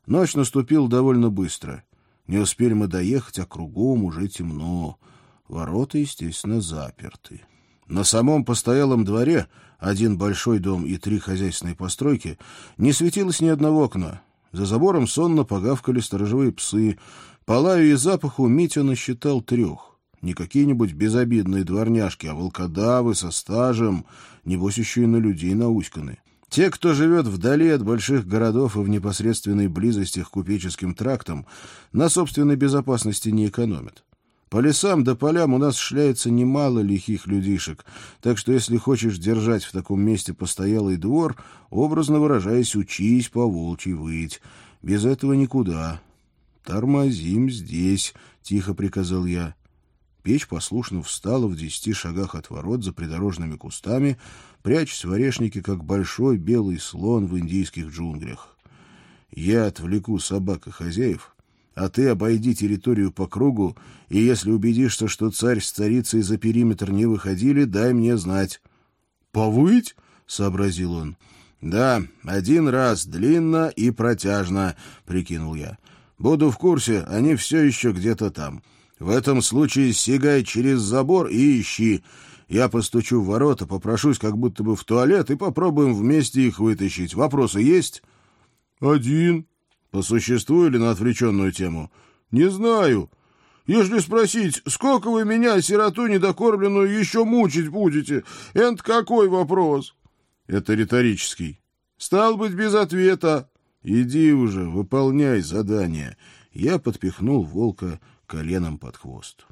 Ночь наступила довольно быстро. Не успели мы доехать, а кругом уже темно. Ворота, естественно, заперты. На самом постоялом дворе, один большой дом и 3 хозяйственные постройки, не светилось ни одного окна. За забором сонно погавкали сторожевые псы. По лаю и запаху Митя насчитал 3. Не какие-нибудь безобидные дворняжки, а волкодавы со стажем, небось еще и на людей науськаны. Те, кто живет вдали от больших городов и в непосредственной близости к купеческим трактам, на собственной безопасности не экономят. По лесам да полям у нас шляется немало лихих людишек, так что если хочешь держать в таком месте постоялый двор, образно выражаясь, учись по-волчьи выть. Без этого никуда. «Тормозим здесь», — тихо приказал я. Печь послушно встала в 10 шагах от ворот за придорожными кустами, прячась в орешнике, как большой белый слон в индийских джунглях. «Я отвлеку собак и хозяев, а ты обойди территорию по кругу, и если убедишься, что царь с царицей за периметр не выходили, дай мне знать». «Повыть?» — сообразил он. «Да, 1 раз, длинно и протяжно», — прикинул я. «Буду в курсе, они все еще где-то там. В этом случае сигай через забор и ищи. Я постучу в ворота, попрошусь как будто бы в туалет и попробуем вместе их вытащить. Вопросы есть?» «1. По существу или на отвлеченную тему?» «Не знаю. Если спросить, сколько вы меня, сироту недокормленную, еще мучить будете, это какой вопрос?» «Это риторический». «Стал быть, без ответа». «Иди уже, выполняй задание». Я подпихнул волка коленом под хвост.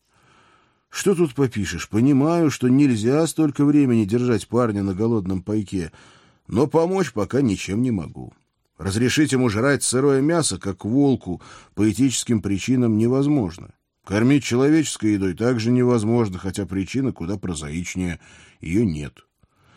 Что тут попишешь? Понимаю, что нельзя столько времени держать парня на голодном пайке, но помочь пока ничем не могу. Разрешить ему жрать сырое мясо, как волку, по этическим причинам невозможно. Кормить человеческой едой также невозможно, хотя причина куда прозаичнее. Ее нет.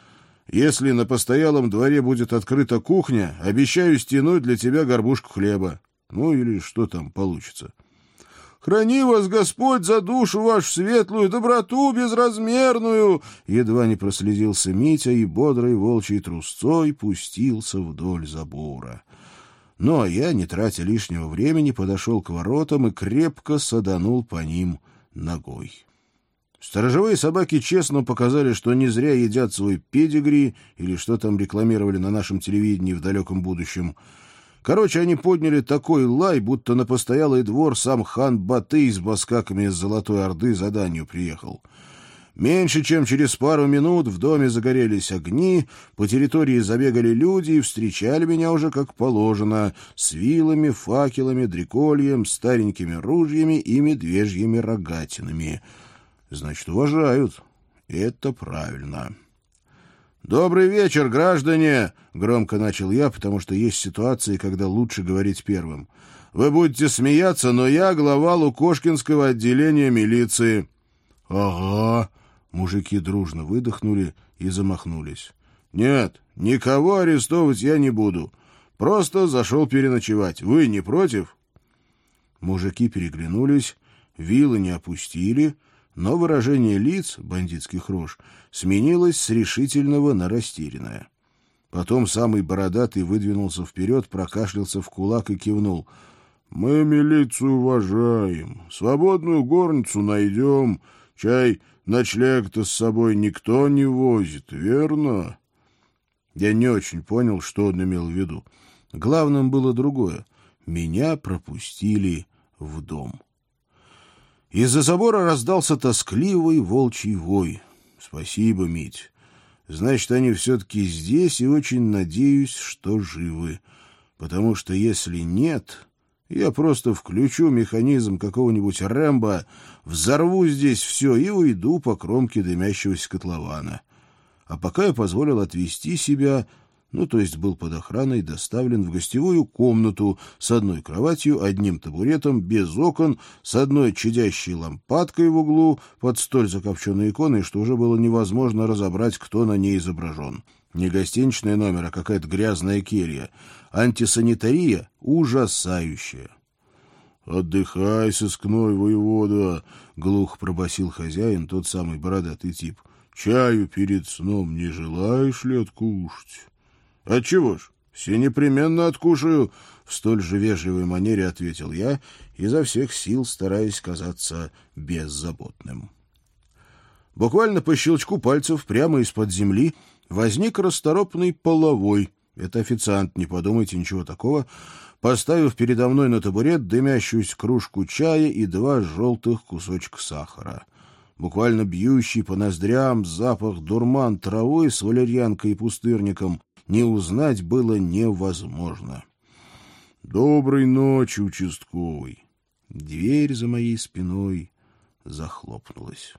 Если на постоялом дворе будет открыта кухня, обещаю стянуть для тебя горбушку хлеба. Ну или что там получится. «Храни вас Господь за душу вашу светлую, доброту безразмерную!» Едва не прослезился Митя и бодрой волчьей трусцой пустился вдоль забора. Ну, а я, не тратя лишнего времени, подошел к воротам и крепко саданул по ним ногой. Сторожевые собаки честно показали, что не зря едят свой педигри, или что там рекламировали на нашем телевидении в далеком будущем. Короче, они подняли такой лай, будто на постоялый двор сам хан Батый с баскаками из Золотой Орды за данью приехал. Меньше чем через пару минут в доме загорелись огни, по территории забегали люди и встречали меня уже как положено, с вилами, факелами, дрекольем, старенькими ружьями и медвежьими рогатинами. Значит, уважают. Это правильно. «Добрый вечер, граждане!» — громко начал я, потому что есть ситуации, когда лучше говорить первым. «Вы будете смеяться, но я глава Лукошкинского отделения милиции». «Ага!» — мужики дружно выдохнули и замахнулись. «Нет, никого арестовывать я не буду. Просто зашел переночевать. Вы не против?» Мужики переглянулись, вилы не опустили, но выражение лиц, бандитских рож, сменилось с решительного на растерянное. Потом самый бородатый выдвинулся вперед, прокашлялся в кулак и кивнул. «Мы милицию уважаем, свободную горницу найдем, чай ночлег-то с собой никто не возит, верно?» Я не очень понял, что он имел в виду. Главным было другое. Меня пропустили в дом. Из-за забора раздался тоскливый волчий вой. «Спасибо, Мить. Значит, они все-таки здесь, и очень надеюсь, что живы. Потому что если нет, я просто включу механизм какого-нибудь Рэмбо, взорву здесь все и уйду по кромке дымящегося котлована. А пока я позволил отвести себя, то есть был под охраной, доставлен в гостевую комнату с одной кроватью, одним табуретом, без окон, с одной чадящей лампадкой в углу, под столь закопченной иконой, что уже было невозможно разобрать, кто на ней изображен. Не гостиничный номер, а какая-то грязная келья. Антисанитария ужасающая. «Отдыхай, сыскной воевода!» — глухо пробасил хозяин, тот самый бородатый тип. «Чаю перед сном не желаешь ли откушать?» «Отчего ж? Все непременно откушаю, — в столь же вежливой манере ответил я, изо всех сил стараясь казаться беззаботным. Буквально по щелчку пальцев прямо из-под земли возник расторопный половой. Это официант, не подумайте ничего такого, поставив передо мной на табурет дымящуюся кружку чая и 2 желтых кусочка сахара. Буквально бьющий по ноздрям запах дурман травы с валерьянкой и пустырником не узнать было невозможно. «Доброй ночи, участковый!» Дверь за моей спиной захлопнулась.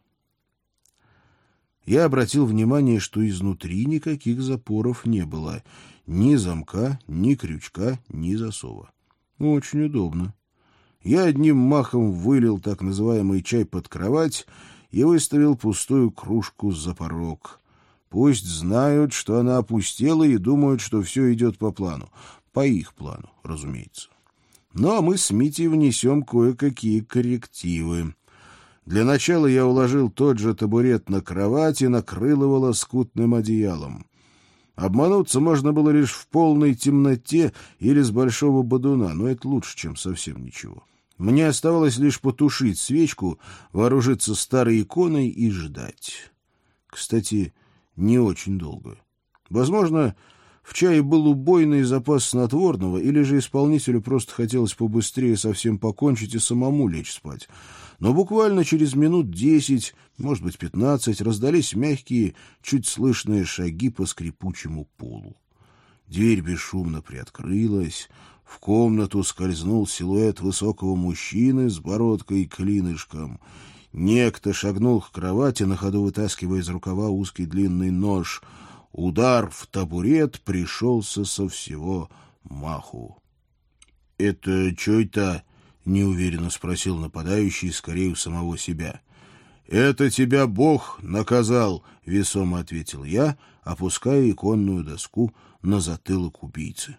Я обратил внимание, что изнутри никаких запоров не было. Ни замка, ни крючка, ни засова. Очень удобно. Я одним махом вылил так называемый чай под кровать и выставил пустую кружку за порог. Пусть знают, что она опустела, и думают, что все идет по плану. По их плану, разумеется. Ну, а мы с Митей внесем кое-какие коррективы. Для начала я уложил тот же табурет на кровать и накрыл его лоскутным одеялом. Обмануться можно было лишь в полной темноте или с большого бодуна, но это лучше, чем совсем ничего. Мне оставалось лишь потушить свечку, вооружиться старой иконой и ждать. Кстати, не очень долго. Возможно, в чае был убойный запас снотворного, или же исполнителю просто хотелось побыстрее совсем покончить и самому лечь спать. Но буквально через минут 10, может быть 15, раздались мягкие, чуть слышные шаги по скрипучему полу. Дверь бесшумно приоткрылась, в комнату скользнул силуэт высокого мужчины с бородкой и клинышком. Некто шагнул к кровати, на ходу вытаскивая из рукава узкий длинный нож. Удар в табурет пришелся со всего маху. — Это что это? — неуверенно спросил нападающий, скорее у самого себя. — Это тебя Бог наказал, — весомо ответил я, опуская иконную доску на затылок убийцы.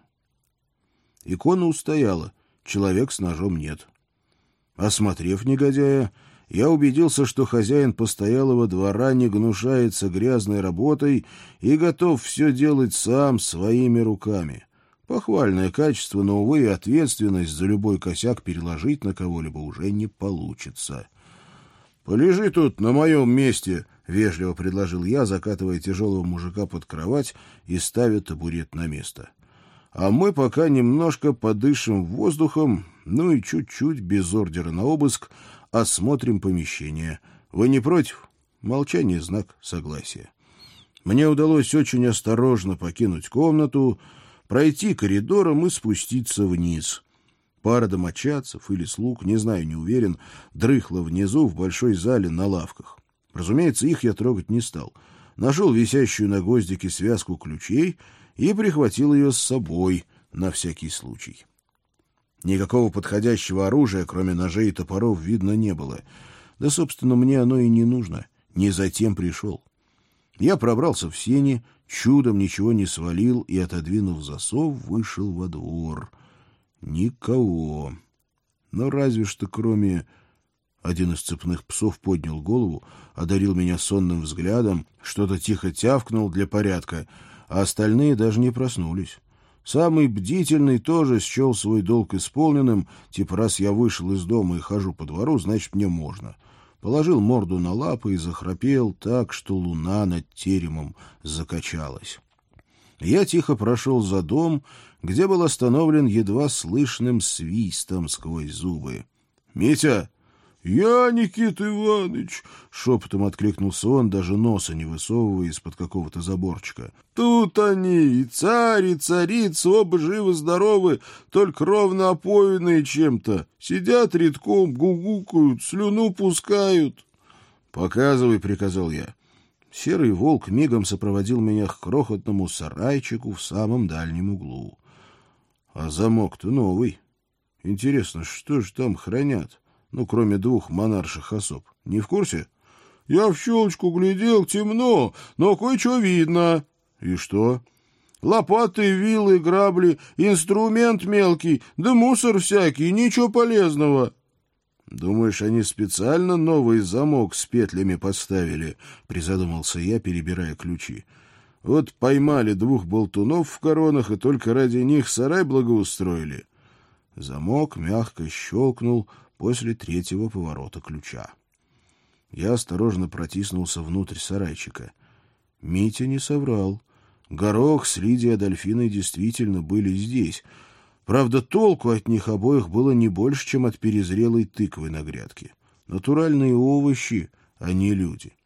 Икона устояла, человек с ножом нет. Осмотрев негодяя, я убедился, что хозяин постоялого двора не гнушается грязной работой и готов все делать сам своими руками. Похвальное качество, но, увы, ответственность за любой косяк переложить на кого-либо уже не получится. — Полежи тут на моем месте, — вежливо предложил я, закатывая тяжелого мужика под кровать и ставя табурет на место. — А мы пока немножко подышим воздухом, ну и чуть-чуть, без ордера на обыск, осмотрим помещение. Вы не против? Молчание — знак согласия. Мне удалось очень осторожно покинуть комнату, пройти коридором и спуститься вниз. Пара домочадцев или слуг, не знаю, не уверен, дрыхла внизу в большой зале на лавках. Разумеется, их я трогать не стал. Нашел висящую на гвоздике связку ключей и прихватил ее с собой на всякий случай. Никакого подходящего оружия, кроме ножей и топоров, видно не было. Да, собственно, мне оно и не нужно. Не затем пришел. Я пробрался в сени, чудом ничего не свалил и, отодвинув засов, вышел во двор. Никого. Но разве что кроме... Один из цепных псов поднял голову, одарил меня сонным взглядом, что-то тихо тявкнул для порядка, а остальные даже не проснулись. Самый бдительный тоже счел свой долг исполненным, типа раз я вышел из дома и хожу по двору, значит, мне можно. Положил морду на лапы и захрапел так, что луна над теремом закачалась. Я тихо прошел за дом, где был остановлен едва слышным свистом сквозь зубы. — Митя! — Я, Никита Иванович! — шепотом откликнулся он, даже носа не высовывая из-под какого-то заборчика. — Тут они, и царь, и царица, оба живы-здоровы, только ровно опоенные чем-то. Сидят редком, гугукают, слюну пускают. — Показывай, — приказал я. Серый волк мигом сопроводил меня к крохотному сарайчику в самом дальнем углу. А замок-то новый. Интересно, что же там хранят? Ну, кроме 2 монарших особ. Не в курсе? — Я в щелочку глядел, темно, но кое-что видно. — И что? — Лопаты, вилы, грабли, инструмент мелкий, да мусор всякий, ничего полезного. — Думаешь, они специально новый замок с петлями поставили? — призадумался я, перебирая ключи. Вот поймали 2 болтунов в коронах и только ради них сарай благоустроили. Замок мягко щелкнул после 3-го поворота ключа. Я осторожно протиснулся внутрь сарайчика. Митя не соврал. Горох с Лидией Адольфиной действительно были здесь. Правда, толку от них обоих было не больше, чем от перезрелой тыквы на грядке. Натуральные овощи, а не люди.